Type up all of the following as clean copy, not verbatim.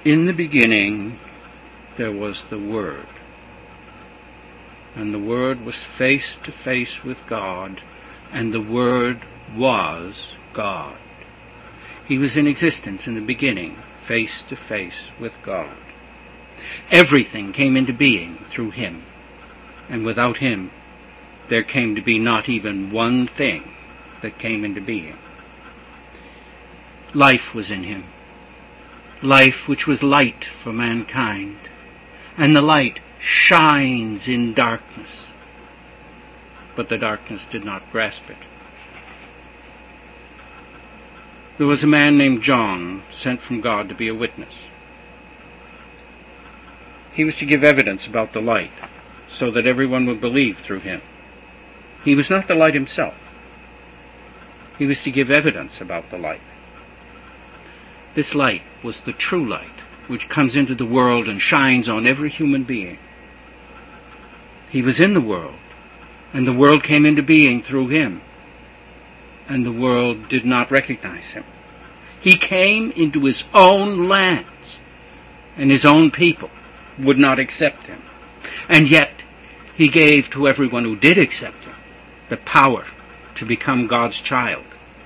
In the beginning there was the Word, and the Word was face to face with God, and the Word was God. He was in existence in the beginning, face to face with God. Everything came into being through him, and without him there came to be not even one thing that came into being. Life was in him, life which was light for mankind, and the light shines in darkness, but the darkness did not grasp it. There was a man named John, sent from God to be a witness. He was to give evidence about the light, so that everyone would believe through him. He was not the light himself. He was to give evidence about the light. This light was the true light, which comes into the world and shines on every human being. He was in the world, and the world came into being through him, and the world did not recognize him. He came into his own lands, and his own people would not accept him. And yet he gave to everyone who did accept him the power to become God's child.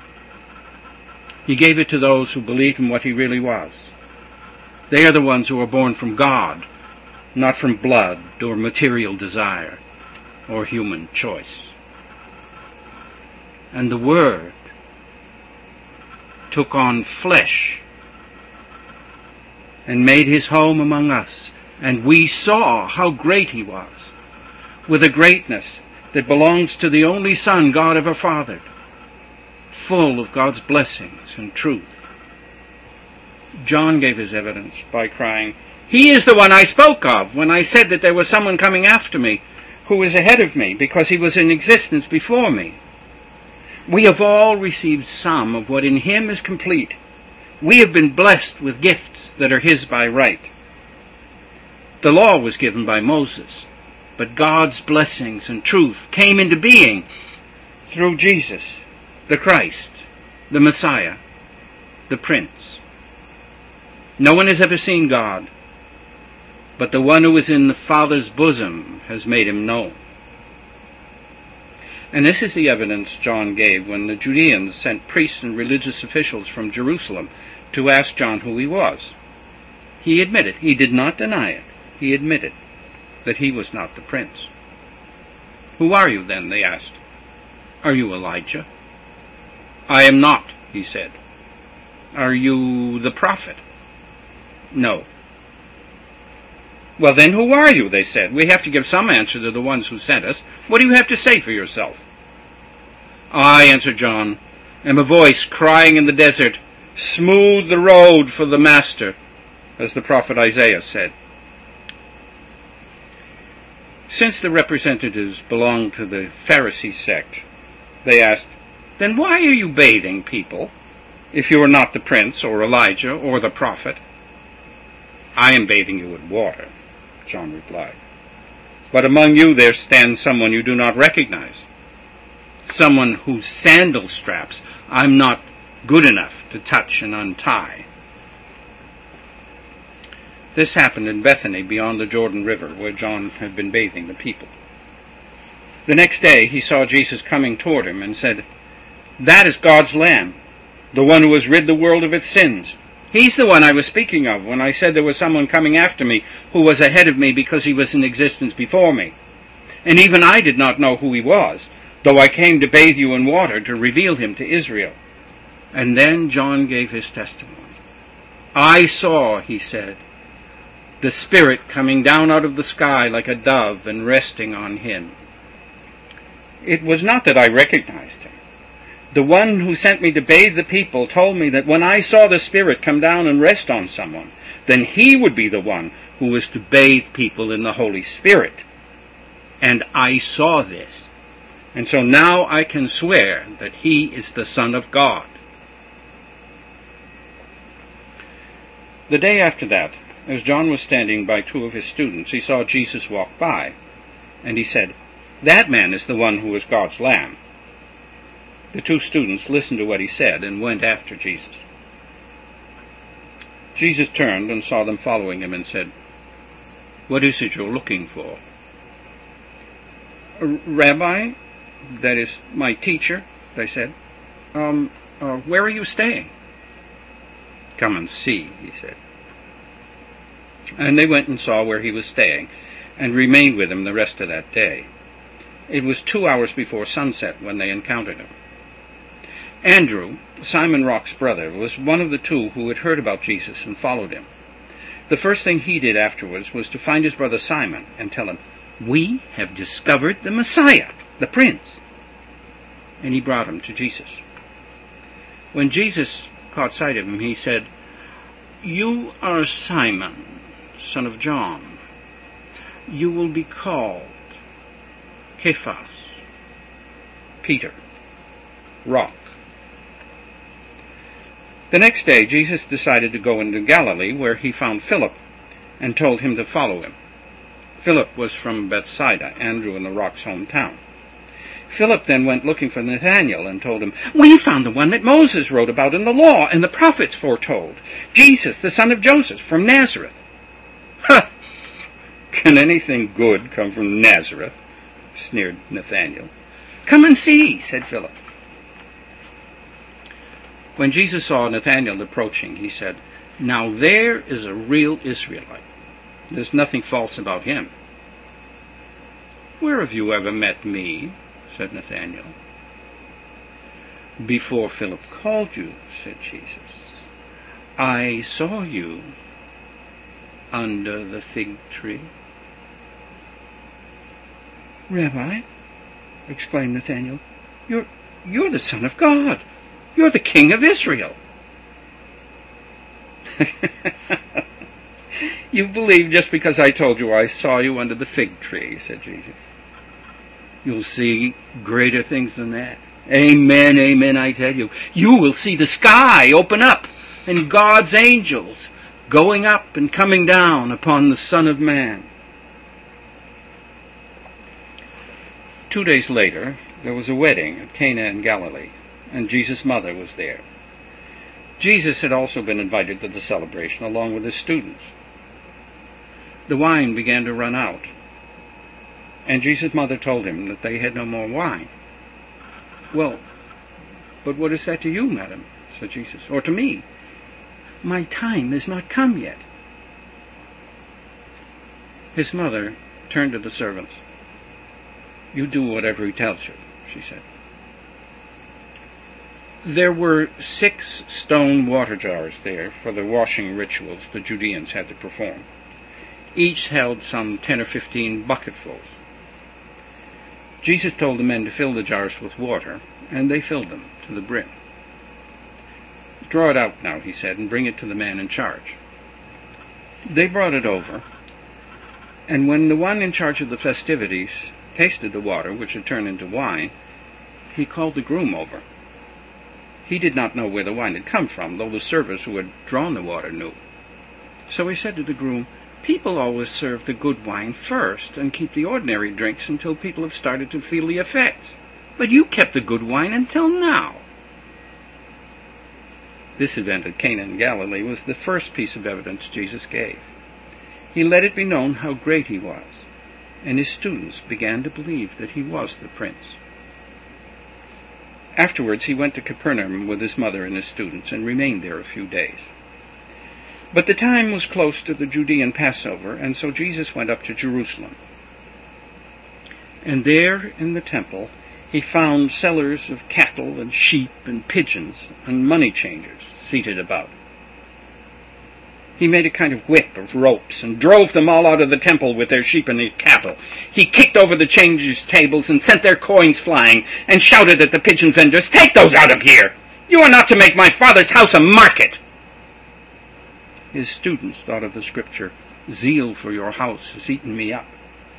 He gave it to those who believed in what he really was. They are the ones who are born from God, not from blood or material desire or human choice. And the Word took on flesh and made his home among us, and we saw how great he was, with a greatness that belongs to the only Son God ever fathered, full of God's blessings and truth. John gave his evidence by crying, "He is the one I spoke of when I said that there was someone coming after me who was ahead of me, because he was in existence before me." We have all received some of what in him is complete. We have been blessed with gifts that are his by right. The law was given by Moses, but God's blessings and truth came into being through Jesus, the Christ, the Messiah, the Prince. No one has ever seen God, but the one who is in the Father's bosom has made him known. And this is the evidence John gave when the Judeans sent priests and religious officials from Jerusalem to ask John who he was. He admitted, he did not deny it, he admitted that he was not the prince. "Who are you then?" they asked. "Are you Elijah?" "I am not," he said. "Are you the prophet?" "No." "Well then, who are you?" they said. "We have to give some answer to the ones who sent us. What do you have to say for yourself?" "I," answered John, "am a voice crying in the desert, 'Smooth the road for the Master,' as the prophet Isaiah said." Since the representatives belonged to the Pharisee sect, they asked, "Then why are you bathing people, if you are not the prince or Elijah or the prophet?" "I am bathing you with water," John replied. "But among you there stands someone you do not recognize, someone whose sandal straps I'm not good enough to touch and untie." This happened in Bethany beyond the Jordan River, where John had been bathing the people. The next day he saw Jesus coming toward him and said, "That is God's Lamb, the one who has rid the world of its sins. He's the one I was speaking of when I said there was someone coming after me who was ahead of me because he was in existence before me. And even I did not know who he was, though I came to bathe you in water to reveal him to Israel." And then John gave his testimony. "I saw," he said, "the Spirit coming down out of the sky like a dove and resting on him. It was not that I recognized him. The one who sent me to bathe the people told me that when I saw the Spirit come down and rest on someone, then he would be the one who was to bathe people in the Holy Spirit. And I saw this. And so now I can swear that he is the Son of God." The day after that, as John was standing by two of his students, he saw Jesus walk by, and he said, "That man is the one who is God's Lamb." The two students listened to what he said and went after Jesus. Jesus turned and saw them following him and said, "What is it you're looking for?" "Rabbi, that is, my teacher," they said, "where are you staying?" "Come and see," he said. And they went and saw where he was staying, and remained with him the rest of that day. It was 2 hours before sunset when they encountered him. Andrew, Simon Rock's brother, was one of the two who had heard about Jesus and followed him. The first thing he did afterwards was to find his brother Simon and tell him, "We have discovered the Messiah, the Prince." And he brought him to Jesus. When Jesus caught sight of him, he said, "You are Simon, son of John. You will be called Cephas," Peter, rock. The next day, Jesus decided to go into Galilee, where he found Philip and told him to follow him. Philip was from Bethsaida, Andrew and the rock's hometown. Philip then went looking for Nathanael and told him, "We found the one that Moses wrote about in the law and the prophets foretold, Jesus, the son of Joseph, from Nazareth." "Ha! Can anything good come from Nazareth?" sneered Nathanael. "Come and see," said Philip. When Jesus saw Nathanael approaching, he said, "Now there is a real Israelite. There's nothing false about him." "Where have you ever met me?" said Nathanael. "Before Philip called you," said Jesus, "I saw you under the fig tree." "Rabbi," exclaimed Nathanael, you're the Son of God. You're the King of Israel." "You believe just because I told you I saw you under the fig tree," said Jesus. "You'll see greater things than that. Amen, amen, I tell you. You will see the sky open up and God's angels going up and coming down upon the Son of Man." 2 days later, there was a wedding at Cana in Galilee, and Jesus' mother was there. Jesus had also been invited to the celebration along with his students. The wine began to run out, and Jesus' mother told him that they had no more wine. "Well, but what is that to you, madam?" said Jesus, "or to me? My time is not come yet." His mother turned to the servants. "You do whatever he tells you," she said. There were 6 stone water jars there for the washing rituals the Judeans had to perform. Each held some 10 or 15 bucketfuls. Jesus told the men to fill the jars with water, and they filled them to the brim. "Draw it out now," he said, "and bring it to the man in charge." They brought it over, and when the one in charge of the festivities tasted the water, which had turned into wine, he called the groom over. He did not know where the wine had come from, though the servers who had drawn the water knew. So he said to the groom, "People always serve the good wine first and keep the ordinary drinks until people have started to feel the effects. But you kept the good wine until now." This event at Cana in Galilee was the first piece of evidence Jesus gave. He let it be known how great he was, and his students began to believe that he was the Prince. Afterwards he went to Capernaum with his mother and his students and remained there a few days. But the time was close to the Judean Passover, and so Jesus went up to Jerusalem. And there in the temple he found sellers of cattle and sheep and pigeons and money changers seated about. He made a kind of whip of ropes and drove them all out of the temple with their sheep and their cattle. He kicked over the changers' tables and sent their coins flying and shouted at the pigeon vendors, "Take those out of here! You are not to make my Father's house a market!" His students thought of the scripture, "Zeal for your house has eaten me up."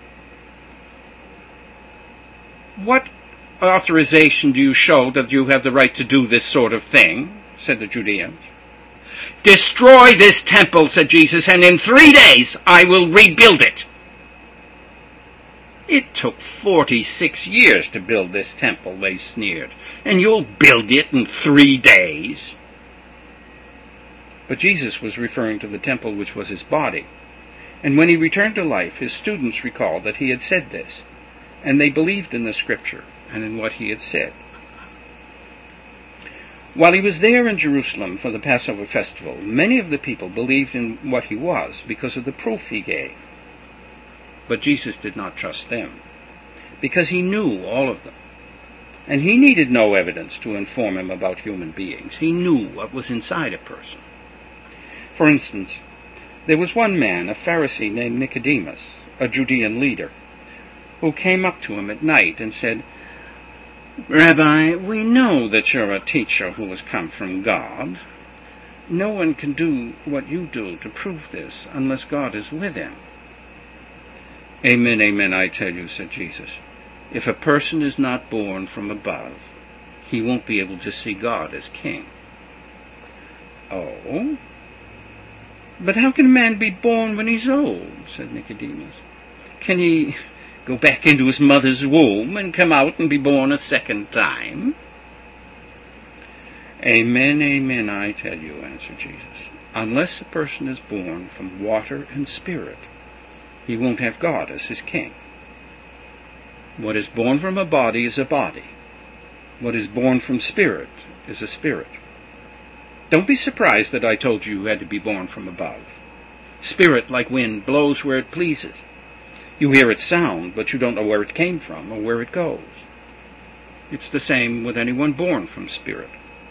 "What authorization do you show that you have the right to do this sort of thing?" said the Judeans. "Destroy this temple," said Jesus, "and in 3 days I will rebuild it." "It took 46 years to build this temple," they sneered, "and you'll build it in 3 days?" But Jesus was referring to the temple which was his body. And when he returned to life, his students recalled that he had said this, and they believed in the scripture and in what he had said. While he was there in Jerusalem for the Passover festival, many of the people believed in what he was because of the proof he gave. But Jesus did not trust them, because he knew all of them. And he needed no evidence to inform him about human beings. He knew what was inside a person. For instance, there was one man, a Pharisee named Nicodemus, a Judean leader, who came up to him at night and said, "Rabbi, we know that you're a teacher who has come from God. No one can do what you do to prove this unless God is with him." "Amen, amen, I tell you," said Jesus. "If a person is not born from above, he won't be able to see God as king." "Oh? But how can a man be born when he's old?" said Nicodemus. "Can he go back into his mother's womb and come out and be born a second time?" "Amen, amen, I tell you," answered Jesus. "Unless a person is born from water and spirit, he won't have God as his king. What is born from a body is a body. What is born from spirit is a spirit. Don't be surprised that I told you you had to be born from above. Spirit, like wind, blows where it pleases. You hear its sound, but you don't know where it came from or where it goes. It's the same with anyone born from spirit."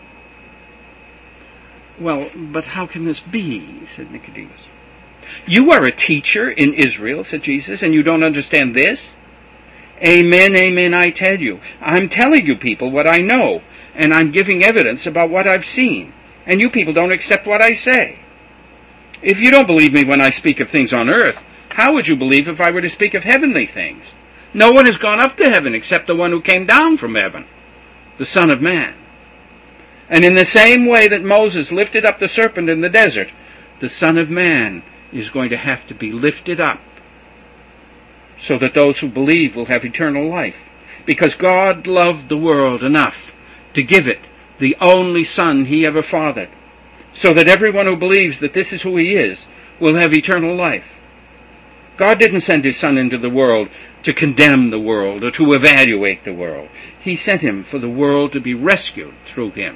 "Well, but how can this be?" said Nicodemus. "You are a teacher in Israel," said Jesus, "and you don't understand this? Amen, amen, I tell you. I'm telling you people what I know, and I'm giving evidence about what I've seen, and you people don't accept what I say. If you don't believe me when I speak of things on earth, how would you believe if I were to speak of heavenly things? No one has gone up to heaven except the one who came down from heaven, the Son of Man. And in the same way that Moses lifted up the serpent in the desert, the Son of Man is going to have to be lifted up, so that those who believe will have eternal life. Because God loved the world enough to give it the only Son he ever fathered, so that everyone who believes that this is who he is will have eternal life. God didn't send his Son into the world to condemn the world or to evaluate the world. He sent him for the world to be rescued through him."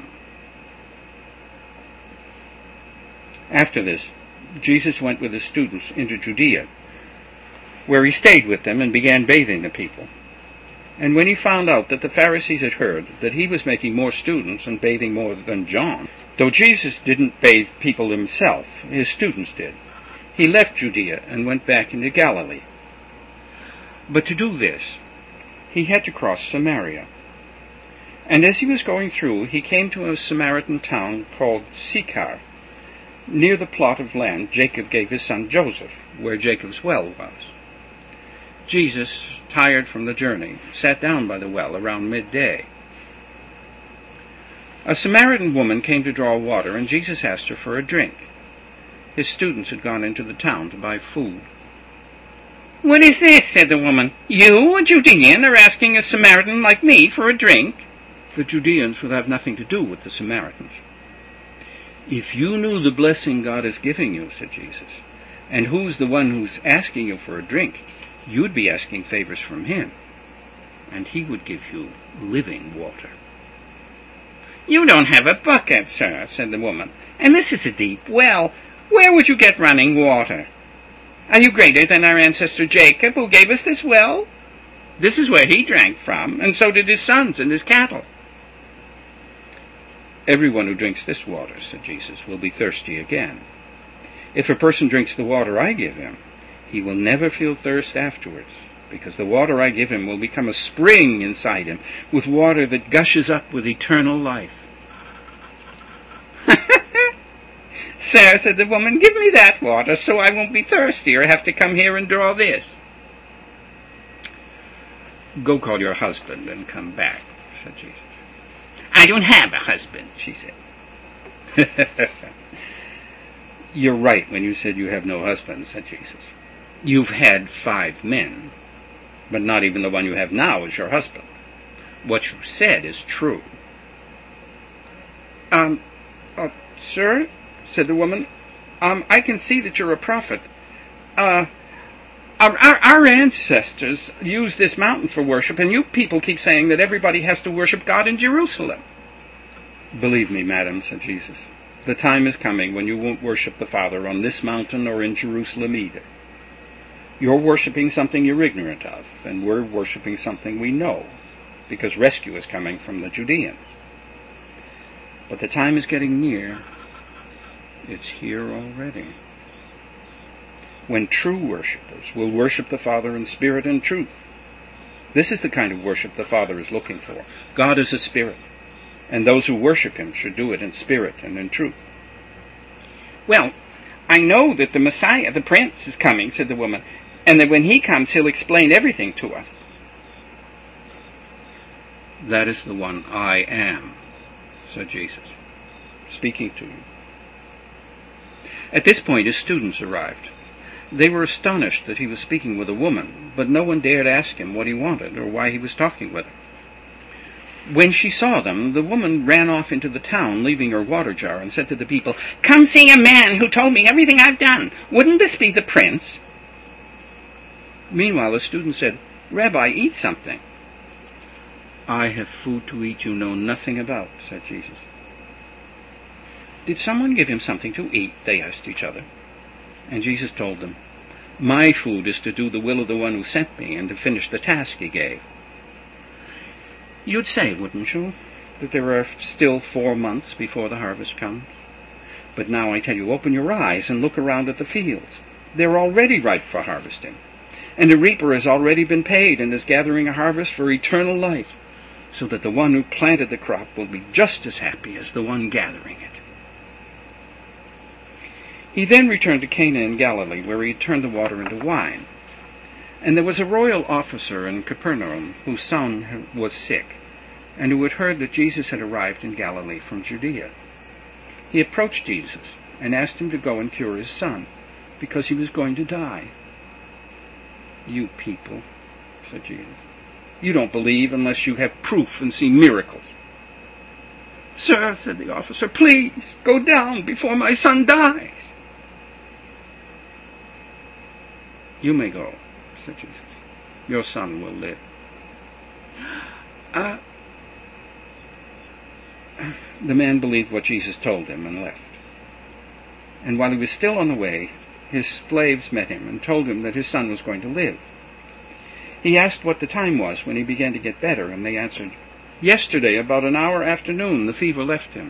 After this, Jesus went with his students into Judea, where he stayed with them and began bathing the people. And when he found out that the Pharisees had heard that he was making more students and bathing more than John, though Jesus didn't bathe people himself, his students did, he left Judea and went back into Galilee. But to do this, he had to cross Samaria. And as he was going through, he came to a Samaritan town called Sychar, near the plot of land Jacob gave his son Joseph, where Jacob's well was. Jesus, tired from the journey, sat down by the well around midday. A Samaritan woman came to draw water, and Jesus asked her for a drink. His students had gone into the town to buy food. "What is this?" said the woman. "You, a Judean, are asking a Samaritan like me for a drink?" The Judeans would have nothing to do with the Samaritans. "If you knew the blessing God is giving you," said Jesus, "and who's the one who's asking you for a drink, you'd be asking favors from him, and he would give you living water." "You don't have a bucket, sir," said the woman, "and this is a deep well. Where would you get running water? Are you greater than our ancestor Jacob, who gave us this well? This is where he drank from, and so did his sons and his cattle." "Everyone who drinks this water," said Jesus, "will be thirsty again. If a person drinks the water I give him, he will never feel thirst afterwards, because the water I give him will become a spring inside him, with water that gushes up with eternal life." "Sir," said the woman, "give me that water so I won't be thirsty or have to come here and draw this." "Go call your husband and come back," said Jesus. "I don't have a husband," she said. "You're right when you said you have no husband," said Jesus. "You've had 5 men, but not even the one you have now is your husband. What you said is true." Sir, said the woman. I can see that you're a prophet. Our ancestors used this mountain for worship, and you people keep saying that everybody has to worship God in Jerusalem. Believe me, madam, said Jesus, the time is coming when you won't worship the Father on this mountain or in Jerusalem either. You're worshiping something you're ignorant of, and we're worshiping something we know, because rescue is coming from the Judeans. But the time is getting near. It's here already. When true worshippers will worship the Father in spirit and truth. This is the kind of worship the Father is looking for. God is a spirit, and those who worship him should do it in spirit and in truth. Well, I know that the Messiah, the Prince, is coming, said the woman, and that when he comes, he'll explain everything to us. That is the one I am, said Jesus, speaking to you. At this point, his students arrived. They were astonished that he was speaking with a woman, but no one dared ask him what he wanted or why he was talking with her. When she saw them, the woman ran off into the town, leaving her water jar, and said to the people, "Come see a man who told me everything I've done. Wouldn't this be the Prince?" Meanwhile, the student said, "Rabbi, eat something." "I have food to eat you know nothing about," said Jesus. "Did someone give him something to eat?" they asked each other. And Jesus told them, "My food is to do the will of the one who sent me and to finish the task he gave." You'd say, wouldn't you, that there are still 4 months before the harvest comes? But now I tell you, open your eyes and look around at the fields. They're already ripe for harvesting. And the reaper has already been paid and is gathering a harvest for eternal life, so that the one who planted the crop will be just as happy as the one gathering it. He then returned to Cana in Galilee, where he had turned the water into wine. And there was a royal officer in Capernaum whose son was sick, and who had heard that Jesus had arrived in Galilee from Judea. He approached Jesus and asked him to go and cure his son, because he was going to die. "You people," said Jesus, "you don't believe unless you have proof and see miracles." "Sir," said the officer, "please go down before my son dies." "You may go," said Jesus. "Your son will live." The man believed what Jesus told him and left. And while he was still on the way, his slaves met him and told him that his son was going to live. He asked what the time was when he began to get better, and they answered, "Yesterday, about an hour after noon, the fever left him."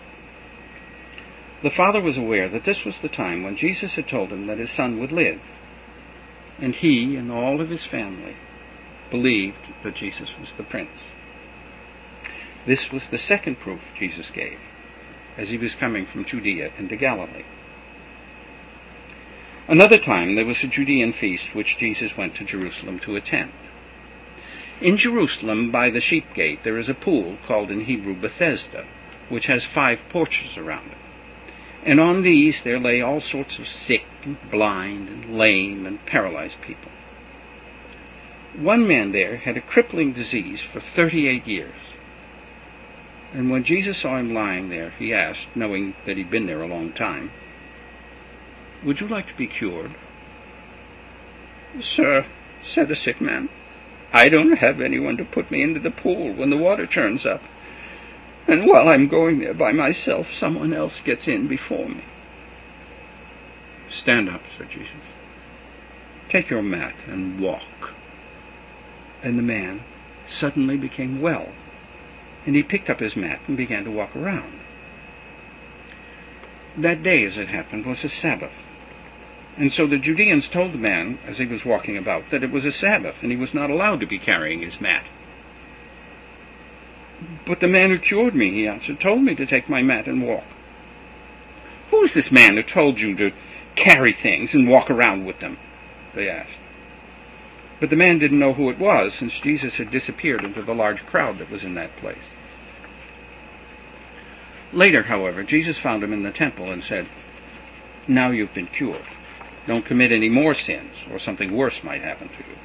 The father was aware that this was the time when Jesus had told him that his son would live, and he and all of his family believed that Jesus was the Prince. This was the second proof Jesus gave as he was coming from Judea into Galilee. Another time there was a Judean feast which Jesus went to Jerusalem to attend. In Jerusalem, by the sheep gate, there is a pool called in Hebrew Bethesda, which has 5 porches around it. And on these there lay all sorts of sick and blind and lame and paralyzed people. One man there had a crippling disease for 38 years. And when Jesus saw him lying there, he asked, knowing that he'd been there a long time, "Would you like to be cured?" "Sir," said the sick man, "I don't have anyone to put me into the pool when the water turns up. And while I'm going there by myself, someone else gets in before me." "Stand up," said Jesus. "Take your mat and walk." And the man suddenly became well, and he picked up his mat and began to walk around. That day, as it happened, was a Sabbath. And so the Judeans told the man, as he was walking about, that it was a Sabbath, and he was not allowed to be carrying his mat. "But the man who cured me," he answered, "told me to take my mat and walk." "Who is this man who told you to carry things and walk around with them?" they asked. But the man didn't know who it was, since Jesus had disappeared into the large crowd that was in that place. Later, however, Jesus found him in the temple and said, "Now you've been cured. Don't commit any more sins, or something worse might happen to you."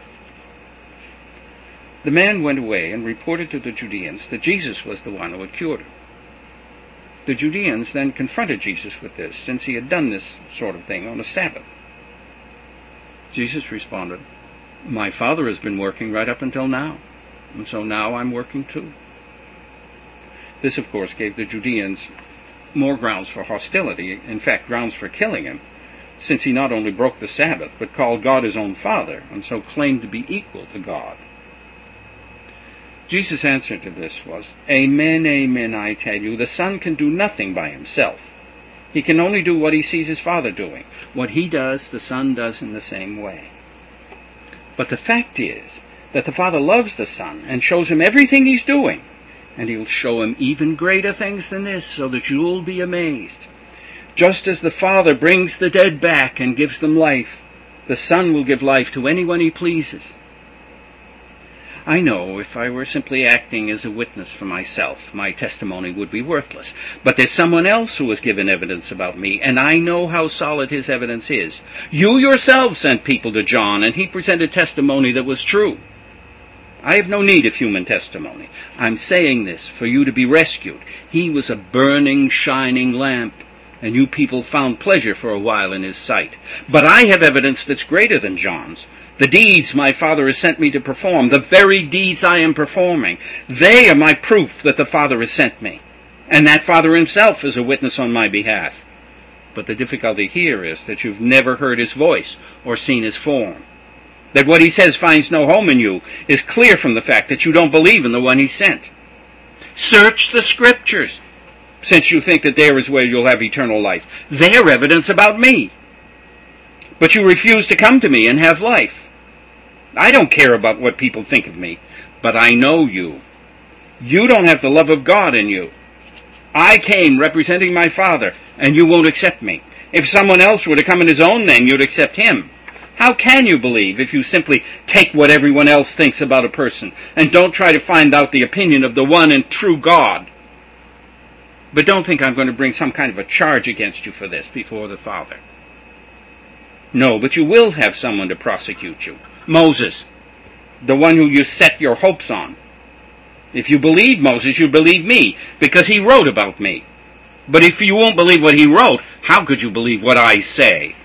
The man went away and reported to the Judeans that Jesus was the one who had cured him. The Judeans then confronted Jesus with this, since he had done this sort of thing on a Sabbath. Jesus responded, "My Father has been working right up until now, and so now I'm working too." This, of course, gave the Judeans more grounds for hostility, in fact, grounds for killing him, since he not only broke the Sabbath, but called God his own Father, and so claimed to be equal to God. Jesus' answer to this was, "Amen, amen, I tell you, the Son can do nothing by himself. He can only do what he sees his Father doing. What he does, the Son does in the same way. But the fact is that the Father loves the Son and shows him everything he's doing, and he'll show him even greater things than this, so that you'll be amazed. Just as the Father brings the dead back and gives them life, the Son will give life to anyone he pleases. I know if I were simply acting as a witness for myself, my testimony would be worthless. But there's someone else who has given evidence about me, and I know how solid his evidence is. You yourselves sent people to John, and he presented testimony that was true. I have no need of human testimony. I'm saying this for you to be rescued. He was a burning, shining lamp, and you people found pleasure for a while in his sight. But I have evidence that's greater than John's. The deeds my Father has sent me to perform, the very deeds I am performing, they are my proof that the Father has sent me. And that Father himself is a witness on my behalf. But the difficulty here is that you've never heard his voice or seen his form. That what he says finds no home in you is clear from the fact that you don't believe in the one he sent. Search the Scriptures, since you think that there is where you'll have eternal life. They're evidence about me. But you refuse to come to me and have life. I don't care about what people think of me, but I know you. You don't have the love of God in you. I came representing my Father, and you won't accept me. If someone else were to come in his own name, you'd accept him. How can you believe if you simply take what everyone else thinks about a person and don't try to find out the opinion of the one and true God? But don't think I'm going to bring some kind of a charge against you for this before the Father. No, but you will have someone to prosecute you. Moses, the one who you set your hopes on. If you believe Moses, you believe me, because he wrote about me. But if you won't believe what he wrote, how could you believe what I say?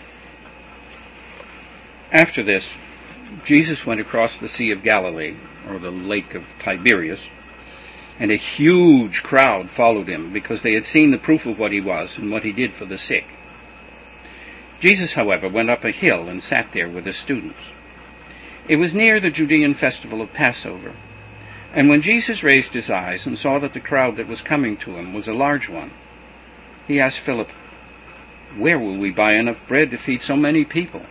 After this, Jesus went across the Sea of Galilee, or the Lake of Tiberias, and a huge crowd followed him, because they had seen the proof of what he was and what he did for the sick. Jesus, however, went up a hill and sat there with his students. It was near the Judean festival of Passover, and when Jesus raised his eyes and saw that the crowd that was coming to him was a large one, he asked Philip, "Where will we buy enough bread to feed so many people?"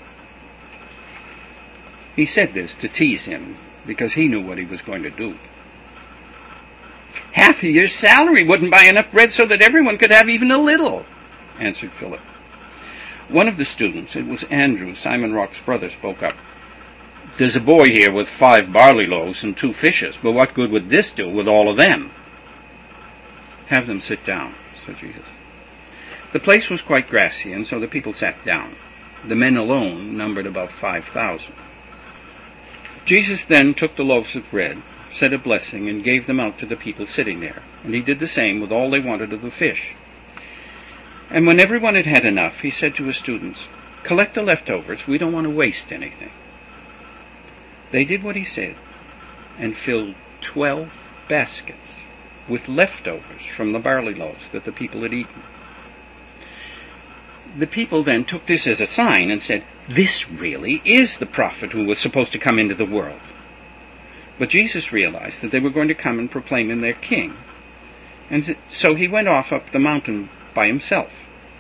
He said this to tease him, because he knew what he was going to do. "Half a year's salary wouldn't buy enough bread so that everyone could have even a little," answered Philip. One of the students, it was Andrew, Simon Rock's brother, spoke up. "There's a boy here with 5 barley loaves and 2 fishes, but what good would this do with all of them?" "Have them sit down," said Jesus. The place was quite grassy, and so the people sat down. The men alone numbered about 5,000. Jesus then took the loaves of bread, said a blessing, and gave them out to the people sitting there, and he did the same with all they wanted of the fish. And when everyone had had enough, he said to his students, "Collect the leftovers, we don't want to waste anything." They did what he said, and filled 12 baskets with leftovers from the barley loaves that the people had eaten. The people then took this as a sign and said, "This really is the prophet who was supposed to come into the world." But Jesus realized that they were going to come and proclaim him their king, and so he went off up the mountain by himself.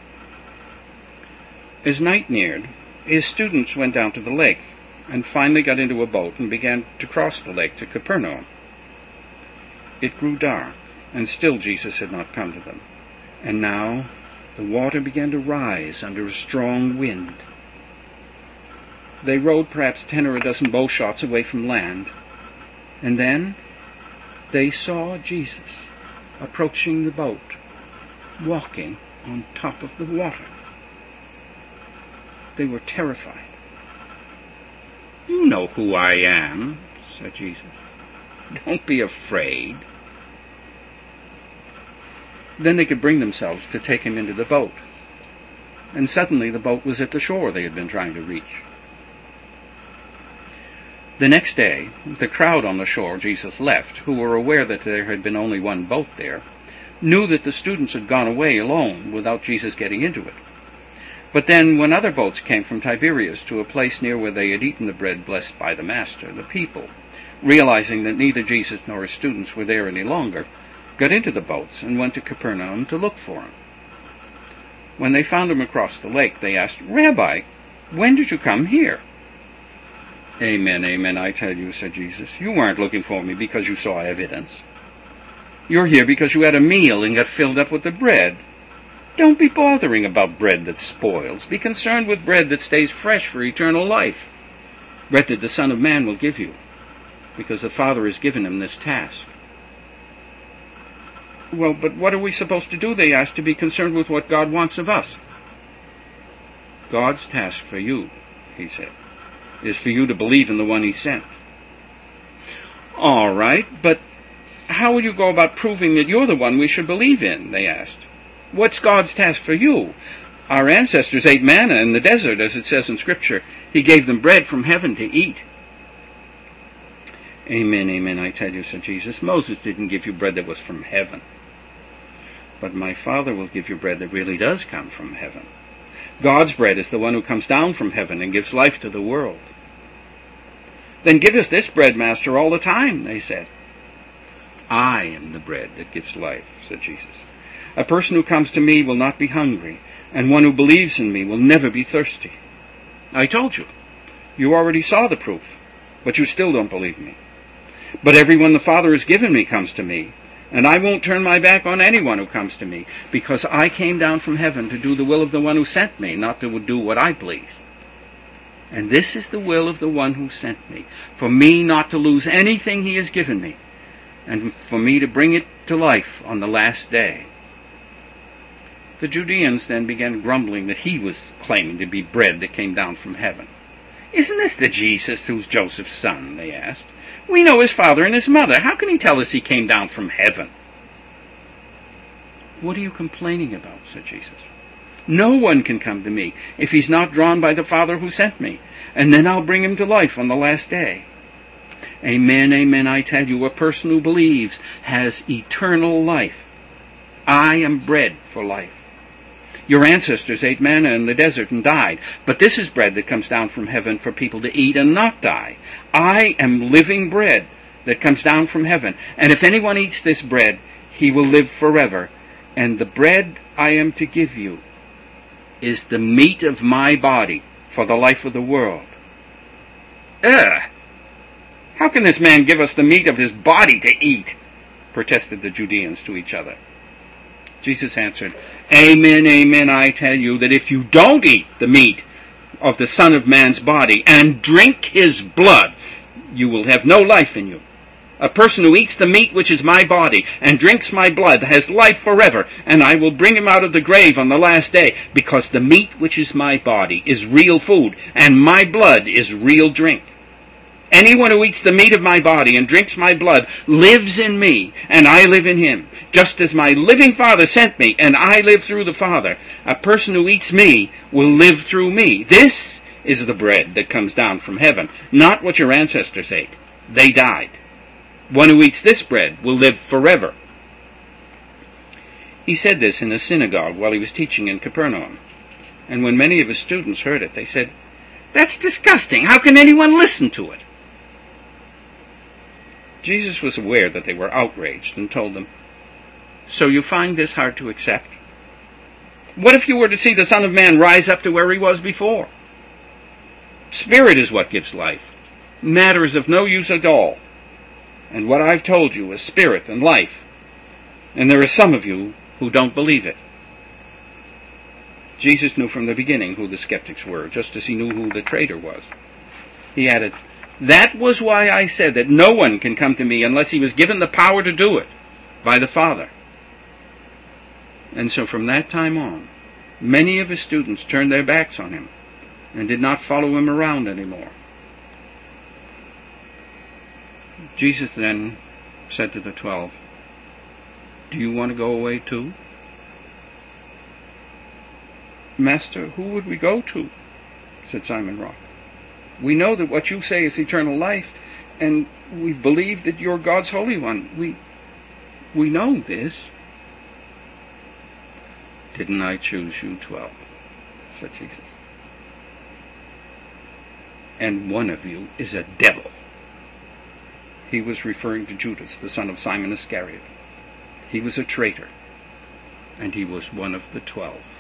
As night neared, his students went down to the lake, and finally got into a boat and began to cross the lake to Capernaum. It grew dark, and still Jesus had not come to them. And now the water began to rise under a strong wind. They rowed perhaps 10 or a dozen bow shots away from land, and then they saw Jesus approaching the boat, walking on top of the water. They were terrified. "You know who I am," said Jesus. "Don't be afraid." Then they could bring themselves to take him into the boat. And suddenly the boat was at the shore they had been trying to reach. The next day, the crowd on the shore Jesus left, who were aware that there had been only one boat there, knew that the students had gone away alone without Jesus getting into it. But then, when other boats came from Tiberias to a place near where they had eaten the bread blessed by the Master, the people, realizing that neither Jesus nor his students were there any longer, got into the boats and went to Capernaum to look for him. When they found him across the lake, they asked, "Rabbi, when did you come here?" "Amen, amen, I tell you," said Jesus, "you weren't looking for me because you saw evidence. You're here because you had a meal and got filled up with the bread. Don't be bothering about bread that spoils. Be concerned with bread that stays fresh for eternal life. Bread that the Son of Man will give you, because the Father has given him this task." "Well, but what are we supposed to do," they asked, "to be concerned with what God wants of us?" "God's task for you," he said, "is for you to believe in the one he sent." "All right, but how will you go about proving that you're the one we should believe in?" they asked. "What's God's task for you? Our ancestors ate manna in the desert, as it says in Scripture. He gave them bread from heaven to eat." "Amen, amen, I tell you," said Jesus, "Moses didn't give you bread that was from heaven. But my Father will give you bread that really does come from heaven. God's bread is the one who comes down from heaven and gives life to the world." "Then give us this bread, Master, all the time," they said. "I am the bread that gives life," said Jesus. "A person who comes to me will not be hungry, and one who believes in me will never be thirsty. I told you. You already saw the proof, but you still don't believe me. But everyone the Father has given me comes to me, and I won't turn my back on anyone who comes to me, because I came down from heaven to do the will of the one who sent me, not to do what I please. And this is the will of the one who sent me, for me not to lose anything he has given me, and for me to bring it to life on the last day." The Judeans then began grumbling that he was claiming to be bread that came down from heaven. "Isn't this the Jesus who's Joseph's son?" they asked. "We know his father and his mother. How can he tell us he came down from heaven?" "What are you complaining about?" said Jesus. "No one can come to me if he's not drawn by the Father who sent me, and then I'll bring him to life on the last day. Amen, amen, I tell you, a person who believes has eternal life. I am bread for life. Your ancestors ate manna in the desert and died, but this is bread that comes down from heaven for people to eat and not die. I am living bread that comes down from heaven, and if anyone eats this bread, he will live forever. And the bread I am to give you is the meat of my body for the life of the world." "Ugh! How can this man give us the meat of his body to eat?" protested the Judeans to each other. Jesus answered, "Amen, amen, I tell you that if you don't eat the meat of the Son of Man's body and drink his blood, you will have no life in you. A person who eats the meat which is my body and drinks my blood has life forever, and I will bring him out of the grave on the last day, because the meat which is my body is real food, and my blood is real drink. Anyone who eats the meat of my body and drinks my blood lives in me, and I live in him, just as my living Father sent me, and I live through the Father. A person who eats me will live through me. This is the bread that comes down from heaven, not what your ancestors ate. They died. One who eats this bread will live forever." He said this in the synagogue while he was teaching in Capernaum. And when many of his students heard it, they said, "That's disgusting. How can anyone listen to it?" Jesus was aware that they were outraged and told them, "So you find this hard to accept? What if you were to see the Son of Man rise up to where he was before? Spirit is what gives life. Matter is of no use at all. And what I've told you is spirit and life. And there are some of you who don't believe it." Jesus knew from the beginning who the skeptics were, just as he knew who the traitor was. He added, "That was why I said that no one can come to me unless he was given the power to do it by the Father." And so from that time on, many of his students turned their backs on him and did not follow him around anymore. Jesus then said to the 12, "Do you want to go away too?" Master, who would we go to? Said Simon Rock. We know that what you say is eternal life, and we've believed that you're God's Holy One. We know this. Didn't I choose you 12? Said Jesus. And one of you is a devil. He was referring to Judas, the son of Simon Iscariot. He was a traitor, and he was one of the 12.